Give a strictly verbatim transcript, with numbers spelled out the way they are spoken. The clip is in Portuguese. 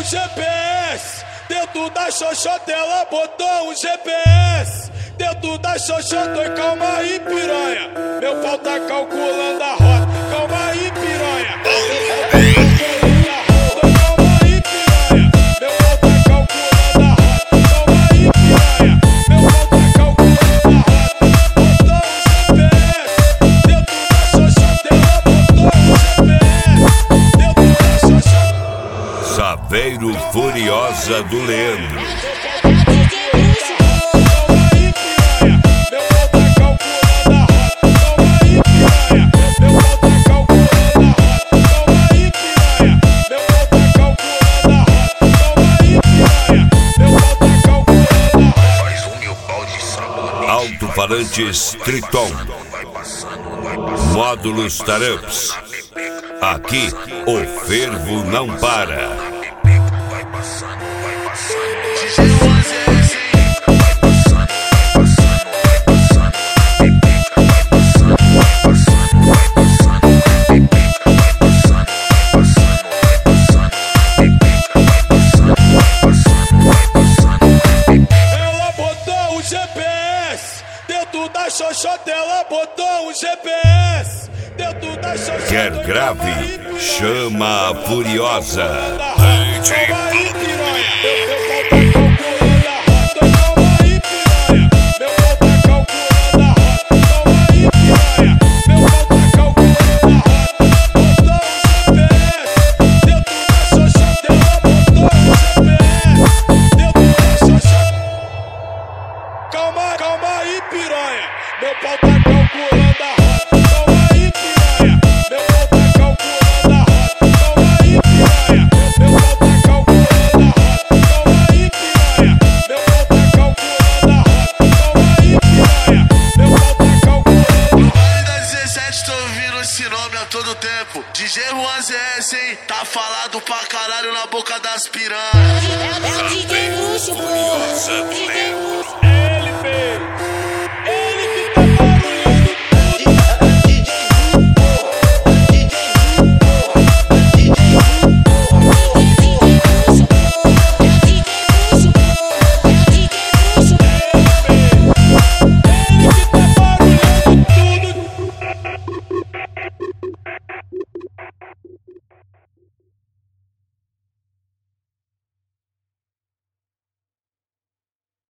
G P S. Dentro da xoxota ela botou um G P S. Dentro da xoxota, oi, calma aí, piranha. Meu pau tá calculando a rota. Calma aí, piranha. Meu pau tá calculando a rota. Calma aí, piranha. Meu pau tá calculando a rota. Calma aí, piranha. Meu pau tá calculando a rota. Botou um G P S. Dentro da xoxota ela botou um G P S. Dentro da xoxota. Saveiro Furiosa do Leandro. Alto-falantes Triton, módulos Taramps. Aqui o fervo não para. Ela botou um G P S. Dentro da xoxota ela botou um G P S. Dentro da xoxota. Quer grave? Chama a Furiosa. Calma aí, piranha. Meu pau tá calculando a rota. Calma aí, piranha. Meu pau tá calculando a rota. Calma aí, piranha. Meu pau tá calculando a rota. Botou um G P S. Dentro da xoxota ela botou um G P S. Dentro da xoxota. Calma, calma aí, piranha. Meu pau tá calculando a rota. Calma aí, piranha. Meu pau tá calculando a rota. Calma aí, piranha. Meu pau tá calculando a rota. Calma aí, piranha. Meu pau tá calculando a rota. Calma aí, piranha. Meu pau tá calculando a rota. Vale da dezessete, tô ouvindo esse nome a todo tempo. D J Juan Z S, hein? Tá falado pra caralho na boca das piranhas. Saveiro Furiosa do Leandro.